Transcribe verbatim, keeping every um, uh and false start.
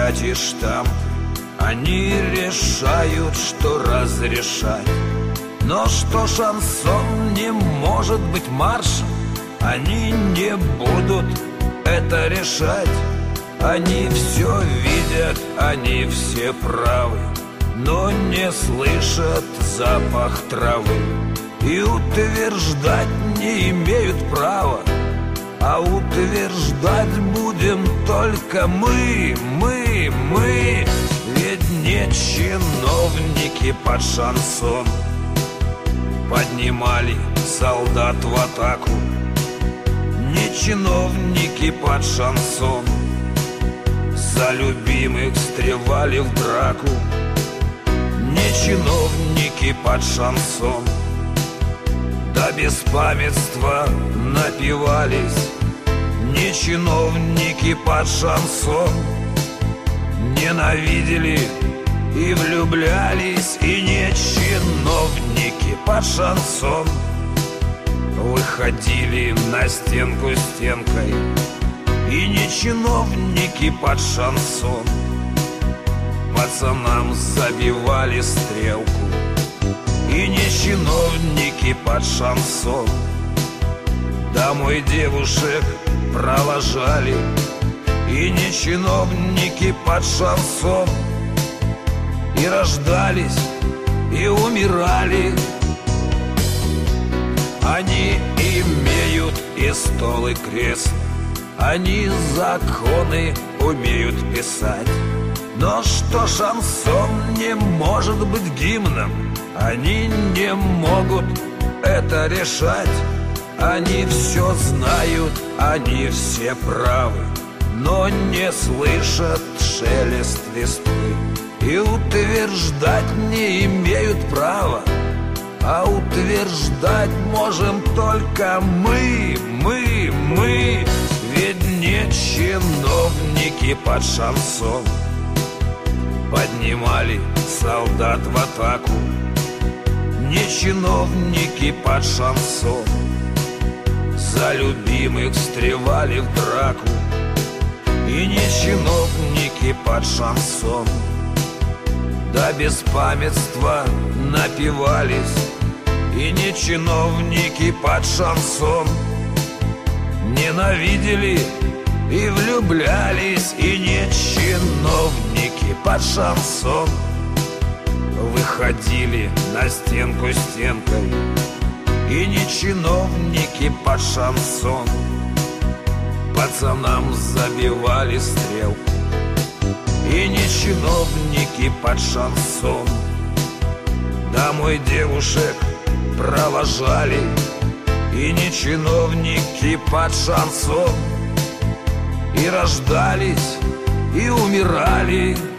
печати, штамп. Они решают, что разрешать. Но что шансон не может быть маршем, они не будут это решать. Они все видят, они все правы, но не слышат запах травы. И утверждать не имеют права, а утверждать будем только мы, мы, мы. Ведь не чиновники под шансон поднимали солдат в атаку, не чиновники под шансон за любимых встревали в драку, не чиновники под шансон до беспамятства напивались, не чиновники под шансон ненавидели и влюблялись, и не чиновники под шансон выходили на стенку стенкой, и не чиновники под шансон пацанам забивали стрелку, и не чиновники под шансон домой девушек провожали, и не чиновники под шансон и рождались, и умирали. Они имеют и стол, и кресло, они законы умеют писать. Но что шансон не может быть гимном, они не могут это решать. Они все знают, они все правы, но не слышат шелест листвы. И утверждать не имеют права, а утверждать можем только мы, мы, мы. Ведь не чиновники под шансон поднимали солдат в атаку, не чиновники под шансон за любимых встревали в драку, и не чиновники под шансон до беспамятства напивались, и не чиновники под шансон ненавидели и влюблялись, и не чиновники под шансон выходили на стенку стенкой, и не чиновники под шансон пацанам забивали стрелку, и не чиновники под шансон домой девушек провожали, и не чиновники под шансон и рождались, и умирали.